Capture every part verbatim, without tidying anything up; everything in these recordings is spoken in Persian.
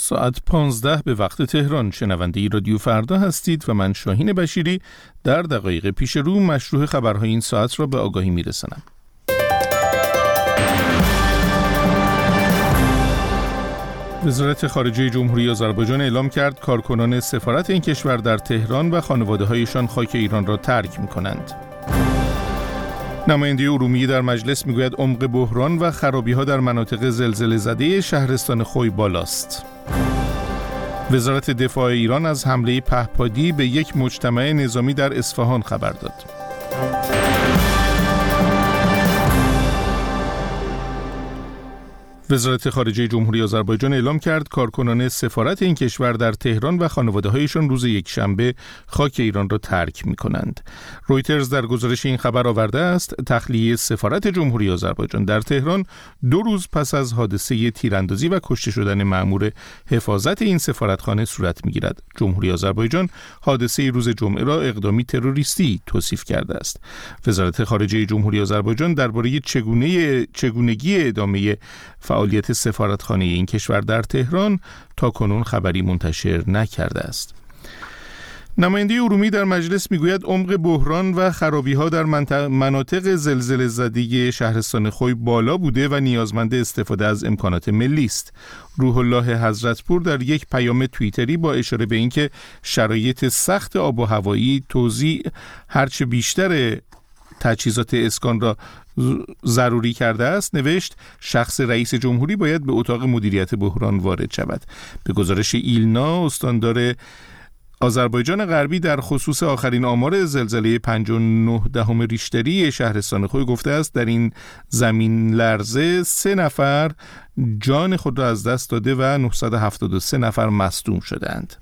ساعت پانزده به وقت تهران. شنونده رادیو فردا هستید و من شاهین بشیری در دقایق پیش رو مشروع خبرهای این ساعت را به آگاهی میرسانم. وزارت خارجه جمهوری آذربایجان اعلام کرد کارکنان سفارت این کشور در تهران و خانواده‌هایشان خاک ایران را ترک می‌کنند. نماینده ارومیه در مجلس میگوید عمق بحران و خرابی‌ها در مناطق زلزله زده شهرستان خوی بالاست. وزارت دفاع ایران از حمله پهپادی به یک مجتمع نظامی در اصفهان خبر داد. وزارت خارجه جمهوری آذربایجان اعلام کرد کارکنان سفارت این کشور در تهران و خانواده‌هایشان روز یکشنبه خاک ایران را ترک می‌کنند. رویترز در گزارش این خبر آورده است تخلیه سفارت جمهوری آذربایجان در تهران دو روز پس از حادثه تیراندازی و کشته شدن مأمور حفاظت این سفارتخانه صورت می‌گیرد. جمهوری آذربایجان حادثه روز جمعه را اقدامی تروریستی توصیف کرده است. وزارت خارجه جمهوری آذربایجان درباره چگونه چگونگی ادامه فعالیت سفارتخانه این کشور در تهران تا کنون خبری منتشر نکرده است. نماینده ارومیه در مجلس میگوید عمق بحران و خرابی‌ها در مناطق زلزله زده شهرستان خوی بالا بوده و نیازمند استفاده از امکانات ملی است. روح الله حضرتپور در یک پیام توییتری با اشاره به اینکه شرایط سخت آب و هوایی توزیع هرچه بیشتر تجهیزات اسکان را ضروری کرده است نوشت شخص رئیس جمهوری باید به اتاق مدیریت بحران وارد شود. به گزارش ایلنا استاندار آذربایجان غربی در خصوص آخرین آمار زلزله پنج و نه دهم ریشتری شهرستان خوی گفته است در این زمین لرزه سه نفر جان خود را از دست داده و نهصد و هفتاد و سه نفر مصدوم شدند.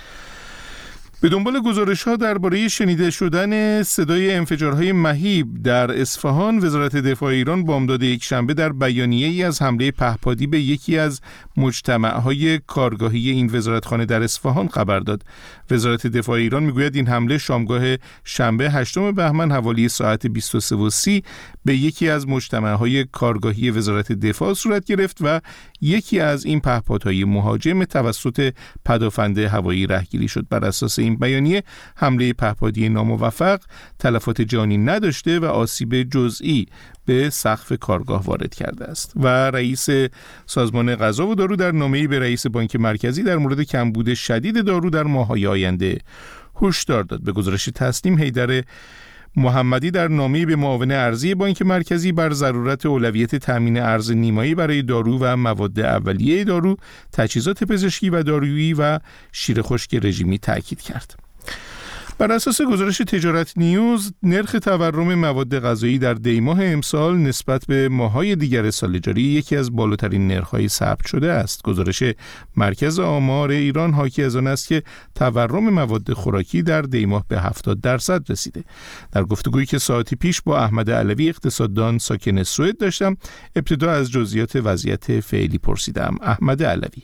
به دنبال گزارش‌ها درباره شنیده شدن صدای انفجارهای مهیب در اصفهان، وزارت دفاع ایران بامداد یکشنبه در بیانیه‌ای از حمله پهپادی به یکی از مجتمع‌های کارگاهی این وزارتخانه در اصفهان خبر داد. وزارت دفاع ایران میگوید این حمله شامگاه شنبه هشتم بهمن حوالی ساعت بیست و سه و سی به یکی از مجتمع‌های کارگاهی وزارت دفاع صورت گرفت و یکی از این پهپادهای مهاجم توسط پدافند هوایی رهگیری شد. بر اساس این بیانیه حمله پهپادی ناموفق تلفات جانی نداشته و آسیب جزئی به سقف کارگاه وارد کرده است. و رئیس سازمان غذا و دارو در نامه‌ای به رئیس بانک مرکزی در مورد کمبود شدید دارو در ماه‌های آینده هشدار داد. به گزارش تسنیم حیدر محمدی در نامه‌ای به معاون ارزی بانک مرکزی بر ضرورت اولویت تامین ارز نیمایی برای دارو و مواد اولیه دارو، تجهیزات پزشکی و دارویی و شیر خشک رژیمی تاکید کرد. بر اساس گزارش تجارت نیوز، نرخ تورم مواد غذایی در دیماه امسال نسبت به ماه‌های دیگر سال جاری یکی از بالاترین نرخ‌های ثبت شده است. گزارش مرکز آمار ایران حاکی از آن است که تورم مواد خوراکی در دیماه به هفتاد درصد رسیده. در گفتگویی که ساعتی پیش با احمد علوی اقتصاددان ساکن سوئد داشتم، ابتدا از جزئیات وضعیت فعلی پرسیدم. احمد علوی: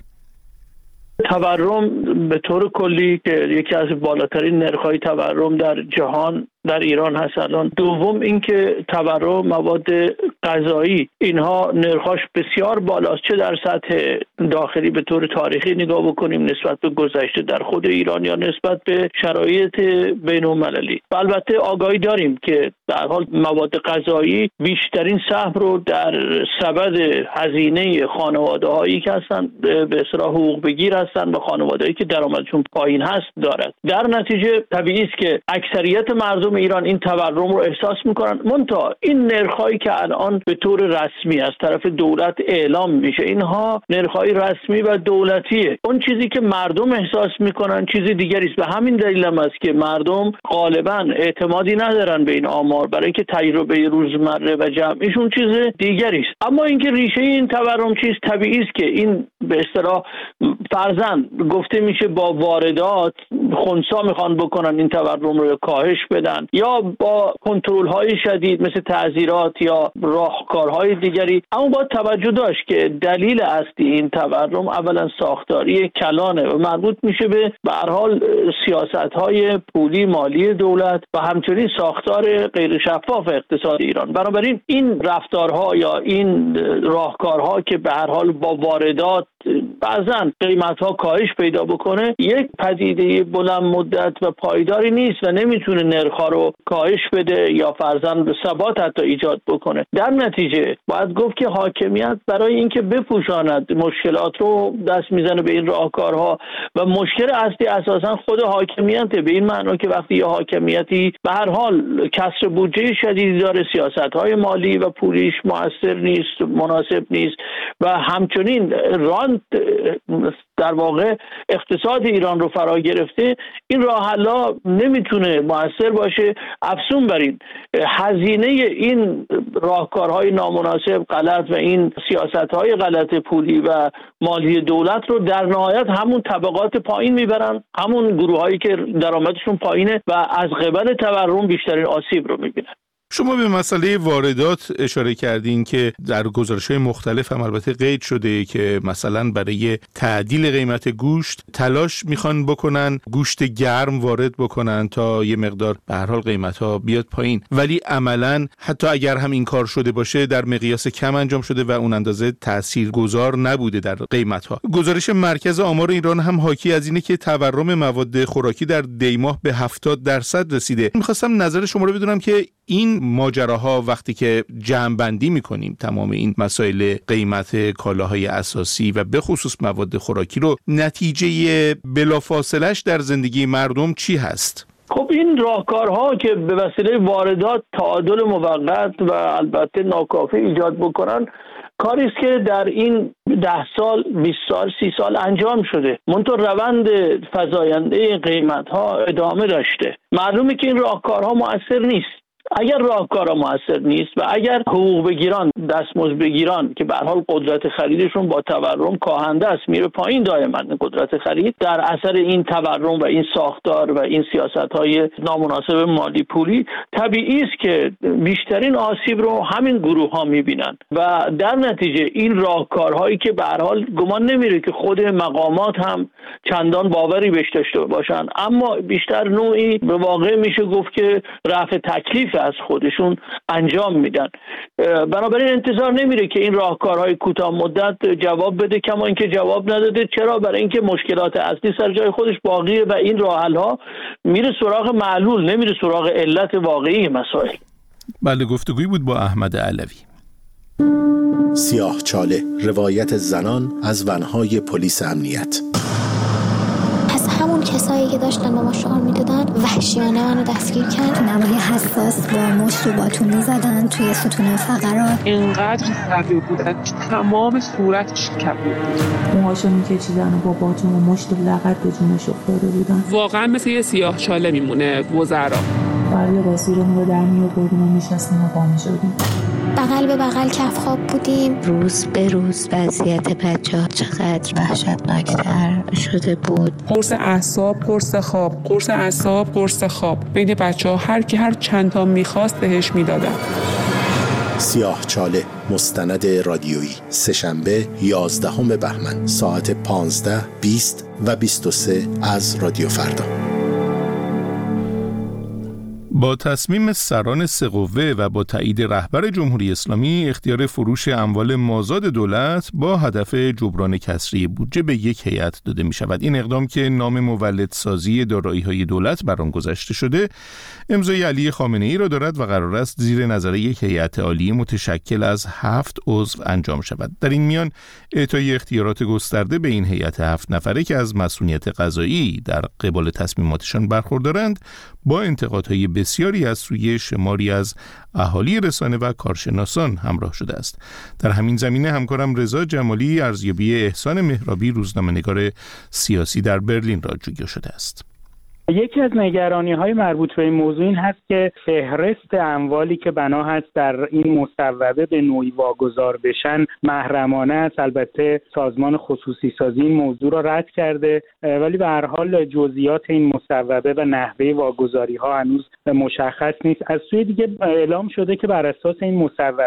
تورم به طور کلی که یکی از بالاترین نرخ‌های تورم در جهان در ایران هست الان. دوم اینکه تورم مواد غذایی اینها نرخاش بسیار بالاست، چه در سطح داخلی به طور تاریخی نگاه بکنیم نسبت به گذشته در خود ایران یا نسبت به شرایط بین‌المللی. و البته آگاهی داریم که در حال مواد غذایی بیشترین سهم رو در سبد هزینه خانواده‌هایی که هستن به اصطلاح حقوق بگیر هستن و خانواده‌ای که درآمدشون پایین هست دارد. در نتیجه طبیعی است که اکثریت مردم ایران این تورم رو احساس میکنن. منتها این نرخ‌هایی که الان به طور رسمی از طرف دولت اعلام میشه اینها نرخ‌های رسمی و دولتیه. اون چیزی که مردم احساس میکنن چیزی دیگری است. به همین دلیل هم است که مردم غالبا اعتمادی ندارن به این آمار، برای اینکه تجربه روزمره و جمعیشون چیز دیگری است. اما اینکه ریشه این تورم چیست، طبیعی است که این به اصطلاح فرضاً گفته میشه با واردات خنثی میخوان بکنن این تورم رو کاهش بدن یا با کنترل های شدید مثل تعزیرات یا راهکارهای دیگری. اما باید توجه داشت که دلیل اصلی این تورم اولا ساختاری کلانه و مربوط میشه به به هر حال سیاست های پولی مالی دولت و همچنین ساختار غیر شفاف اقتصاد ایران. بنابراین این رفتارها یا این راهکارها که به هر حال با واردات فرضاً قیمت‌ها کاهش پیدا بکنه، یک پدیده بلند مدت و پایداری نیست و نمیتونه نرخ‌ها رو کاهش بده یا فرضاً به ثبات حتی ایجاد بکنه. در نتیجه باید گفت که حاکمیت برای اینکه بپوشاند مشکلات رو دست میزنه به این راهکارها و مشکل اصلی اساساً خود حاکمیته، به این معنی که وقتی یه حاکمیتی به هر حال کسر بودجه شدیدی داره، سیاست‌های مالی و پولیش مؤثر نیست، مناسب نیست و همچنین رانت در واقع اقتصاد ایران رو فرا گرفته، این راه حل‌ها نمیتونه مؤثر باشه. افزون بر این هزینه این راهکارهای نامناسب، غلط و این سیاست‌های غلط پولی و مالی دولت رو در نهایت همون طبقات پایین میبرن، همون گروه‌هایی که درآمدشون پایینه و از قبل تورم بیشترین آسیب رو میبینن. شما به مسئله واردات اشاره کردین که در گزارش‌های مختلف هم البته قید شده که مثلا برای تعدیل قیمت گوشت تلاش میخوان بکنن گوشت گرم وارد بکنن تا یه مقدار به هر حال قیمت‌ها بیاد پایین، ولی عملاً حتی اگر هم این کار شده باشه در مقیاس کم انجام شده و اون اندازه تاثیرگذار نبوده در قیمت‌ها. گزارش مرکز آمار ایران هم حاکی از اینه که تورم مواد خوراکی در دی ماه به هفتاد درصد رسیده. می‌خواستم نظر شما رو بدونم که این ماجراها وقتی که جمع بندی میکنیم تمام این مسائل قیمت کالاهای اساسی و به خصوص مواد خوراکی رو، نتیجه بلافاصله‌اش در زندگی مردم چی هست؟ خب این راهکارها که به وسیله واردات تعادل موقت و البته ناکافی ایجاد بکنن، کاری است که در این ده سال، بیست سال، سی سال انجام شده. منتها روند فزاینده قیمت‌ها ادامه داشته. معلومه که این راهکارها مؤثر نیست. اگر راهکارها موثر نیست و اگر حقوق بگیران، دستمزد بگیران که به هر حال قدرت خریدشون با تورم کاهنده است، میره پایین دائما قدرت خرید، در اثر این تورم و این ساختار و این سیاست‌های نامناسب مالی پولی، طبیعی است که بیشترین آسیب رو همین گروه‌ها می‌بینن و در نتیجه این راهکارهایی که به هر حال گمان نمیره که خود مقامات هم چندان باوری بهش داشته باشن، اما بیشتر نوعی به واقع میشه گفت که رفع تکلیف از خودشون انجام میدن. بنابراین انتظار نمیره که این راهکارهای کوتاه مدت جواب بده، کما اینکه جواب نداده. چرا؟ برای اینکه مشکلات اصلی سر جای خودش باقیه و این راه حل ها میره سراغ معلول، نمیره سراغ علت واقعی مسائل. بله، گفتگویی بود با احمد علوی. سیاه چاله، روایت زنان از ونهای پلیس امنیت. همون کسایی که داشتن با ما شعار میدادن وحشیانه منو دستگیر کرد. نمای حساس با مشت و باتون میزدن توی ستون فقرات. اینقدر سریع بودن تمام صورتش کبود بود. موهاشو میکشیدن و با باتون و مشت و لغت به جونش افتاده بودن. واقعا مثل یه سیاه چاله میمونه وزرا. بعد لباسی رو رو در میآوردیم و میشستیم و پا میشدیم. بغل به بغل کف خواب بودیم. روز به روز وضعیت بچه‌ها چقدر وحشتناکتر شده بود. قرص اعصاب، قرص خواب، قرص اعصاب، قرص خواب. بین بچه‌ها هر کی هر چند تا می‌خواست بهش میدادن. سیاه چاله، مستند رادیویی، سه‌شنبه یازدهم بهمن ساعت پانزده، بیست و بیست و سه از رادیو فردا. با تصمیم سران سه قوه و با تایید رهبر جمهوری اسلامی، اختیار فروش اموال مازاد دولت با هدف جبران کسری بودجه به یک هیئت داده می شود. این اقدام که نام مولدسازی دارایی‌های دولت بر آن گذاشته شده، امضای علی خامنه‌ای را دارد و قرار است زیر نظر یک هیئت عالی متشکل از هفت عضو انجام شود. در این میان اعطای اختیارات گسترده به این هیئت هفت نفره که از مسئولیت قضایی در قبال تصمیماتشان برخوردارند، با انتقادهای بسیاری از سوی شماری از اهالی رسانه و کارشناسان همراه شده است. در همین زمینه همکارم رضا جمالی ارزیابی احسان مهرابی، روزنامه‌نگار سیاسی در برلین را جویا شده است. یکی از نگرانی‌های مربوط به این موضوع این هست که فهرست اموالی که بنا هست در این مصوبه به نوعی واگذار بشن محرمانه است. البته سازمان خصوصی سازی این موضوع را رد کرده، ولی به هر حال جزئیات این مصوبه و نحوه واگذاری‌ها هنوز مشخص نیست. از سوی دیگه اعلام شده که بر اساس این مصوبه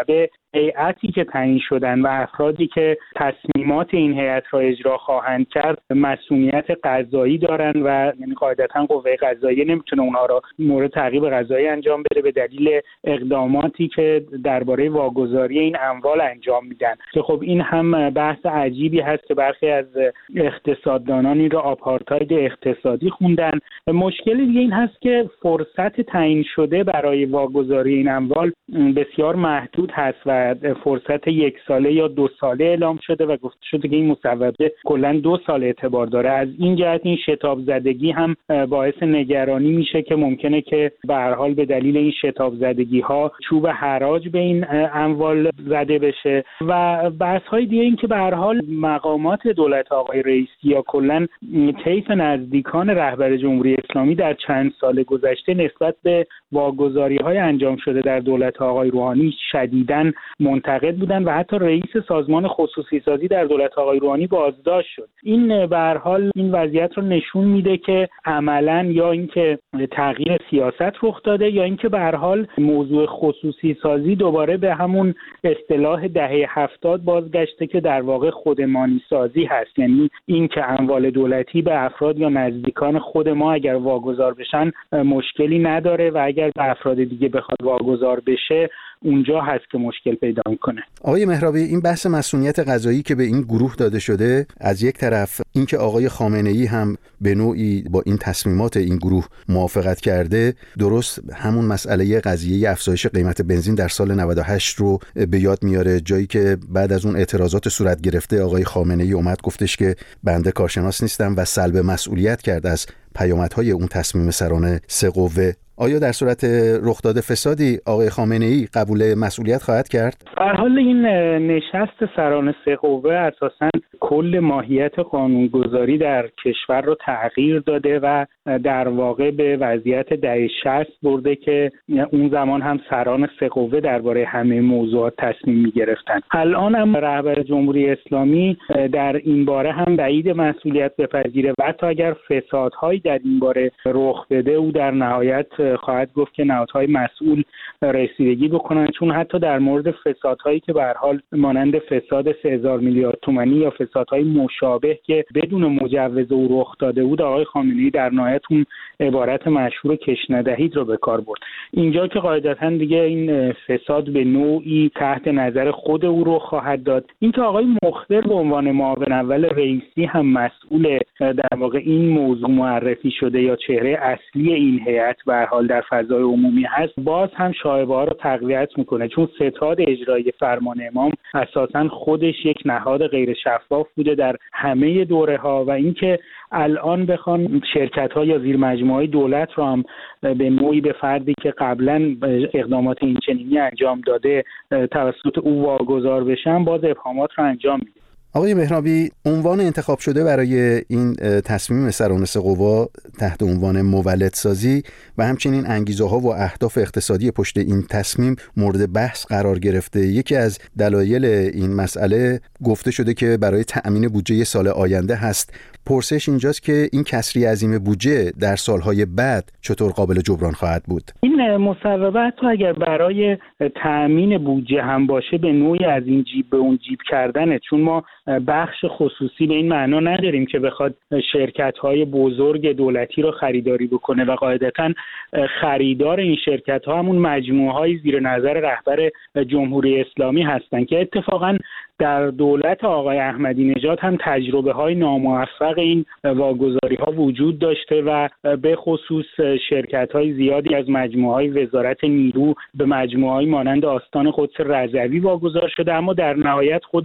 هیئتی که تعیین شدن و افرادی که تصمیمات این هیئت را اجرا خواهند کرد مسئولیت قضایی دارن و یعنی قاعدتا قوه قضاییه نمیتونه اونها را مورد تعقیب قضایی انجام بده به دلیل اقداماتی که درباره واگذاری این اموال انجام میدن که خب این هم بحث عجیبی هست که برخی از اقتصاددانان این را آپارتاید اقتصادی خوندن. مشکل دیگه این هست که فرصت تعیین شده برای واگذاری این اموال بسیار محدود هست و فرصت یک ساله یا دو ساله اعلام شده و گفته شده که این مصوبه کلا دو سال اعتبار داره. از این جهت این شتاب زدگی هم باعث نگرانی میشه که ممکنه که به هر حال به دلیل این شتاب زدگی ها چوب حراج به این اموال زده بشه و بحث های دیگه این که به هر حال مقامات دولت آقای رئیسی یا کلا طیف نزدیکان رهبر جمهوری اسلامی در چند سال گذشته نسبت به واگذاری های انجام شده در دولت آقای روحانی شدیداً منتقد بودن و حتی رئیس سازمان خصوصی سازی در دولت آقای روحانی بازداشت شد. این به هر حال این وضعیت رو نشون میده که عملاً یا اینکه تغییر سیاست رخ داده یا اینکه به هر حال موضوع خصوصی سازی دوباره به همون اصطلاح دهه هفتاد بازگشته که در واقع خودمانی سازی هست، یعنی این که اموال دولتی به افراد یا نزدیکان خود ما اگر واگذار بشن مشکلی نداره و اگر به افراد دیگه بخواد واگذار بشه اونجا هست که مشکل پیدا میکنه. آقای مهرابی، این بحث مسئولیت قضایی که به این گروه داده شده، از یک طرف اینکه آقای خامنه‌ای هم به نوعی با این تصمیمات این گروه موافقت کرده، درست همون مسئله قضیه افزایش قیمت بنزین در سال نود و هشت رو به یاد میاره، جایی که بعد از اون اعتراضات صورت گرفته آقای خامنه‌ای اومد گفتش که بنده کارشناس نیستم و سلب مسئولیت کرد از پیامدهای اون تصمیم سران سه قوه. آیا در صورت رخ داده فسادی آقای خامنه‌ای قبول مسئولیت خواهد کرد؟ در حال این نشست سران سه قوه اساساً کل ماهیت قانونگذاری در کشور رو تغییر داده و در واقع به وضعیت دهه شصت برده که اون زمان هم سران سه قوه درباره همه موضوعات تصمیم می‌گرفتن. الان هم رهبر جمهوری اسلامی در این باره هم بعید مسئولیت بپذیره و حتی اگر فسادهایی در این باره رخ بده او در نهایت خواهد گفت که نهادهای مسئول رسیدگی بکنن، چون حتی در مورد فسادهایی که به هر حال مانند فساد سه هزار میلیارد تومانی یا فسادهای مشابه که بدون مجوز او رخ داده بود، آقای خامنه‌ای در نهایت اون عبارت مشهور کش ندهید رو به کار برد. اینجا که قاعدتاً دیگه این فساد به نوعی تحت نظر خود او رو خواهد داد. اینکه آقای مخبر به عنوان معاون اول رئیسی هم مسئول در واقع این موضوع معرفی شده یا چهره اصلی این هیئت به هر حال در فضای عمومی هست، باز هم شایعه‌ها رو تقویت میکنه، چون ستاد اجرایی فرمان امام اساساً خودش یک نهاد غیر شفاف بوده در همه دوره‌ها و اینکه الان بخوان شرکت‌ها یا زیر مجموعه‌های دولت رو هم به نوعی به فردی که قبلا اقدامات اینچنینی انجام داده توسط او واگذار بشن، باز ابهامات رو انجام میده. آقای مهرابی، عنوان انتخاب شده برای این تصمیم سران سه قوا تحت عنوان مولدسازی و همچنین انگیزه‌ها و اهداف اقتصادی پشت این تصمیم مورد بحث قرار گرفته. یکی از دلایل این مسئله گفته شده که برای تأمین بودجه سال آینده هست. پرسش اینجاست که این کسری عظیم بودجه در سالهای بعد چطور قابل جبران خواهد بود؟ این مصوبه حتی اگر برای تأمین بودجه هم باشه به نوعی از این جیب به اون جیب کردنه، چون ما بخش خصوصی به این معنا نداریم که بخواد شرکت‌های بزرگ دولتی رو خریداری بکنه و قاعدتاً خریدار این شرکت‌ها همون مجموعه‌های زیر نظر رهبر جمهوری اسلامی هستند که اتفاقاً در دولت آقای احمدی نژاد هم تجربه های ناموفق این واگذاری ها وجود داشته و به خصوص شرکت های زیادی از مجموعه های وزارت نیرو به مجموعه های مانند آستان قدس رضوی واگذار شده، اما در نهایت خود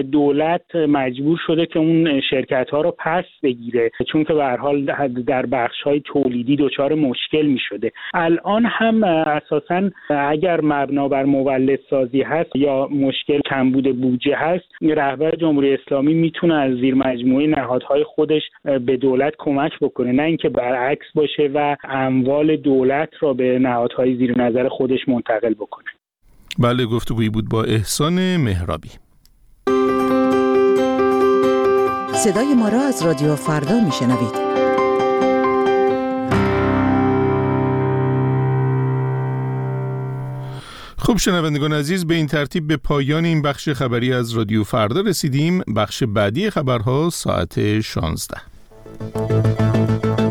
دولت مجبور شده که اون شرکت ها رو پس بگیره، چون که به هر حال در بخش های تولیدی دچار مشکل می شده. الان هم اساساً اگر مبنا بر مولدسازی هست یا مشکل کمبود بودجه هست، رهبر جمهوری اسلامی میتونه از زیر مجموعه نهادهای خودش به دولت کمک بکنه، نه اینکه برعکس باشه و اموال دولت را به نهادهای زیر نظر خودش منتقل بکنه. بله، گفتگویی بود با احسان مهرابی. صدای ما را از رادیو فردا میشنوید. خب شنوندگان عزیز، به این ترتیب به پایان این بخش خبری از رادیو فردا رسیدیم. بخش بعدی خبرها ساعت شانزده.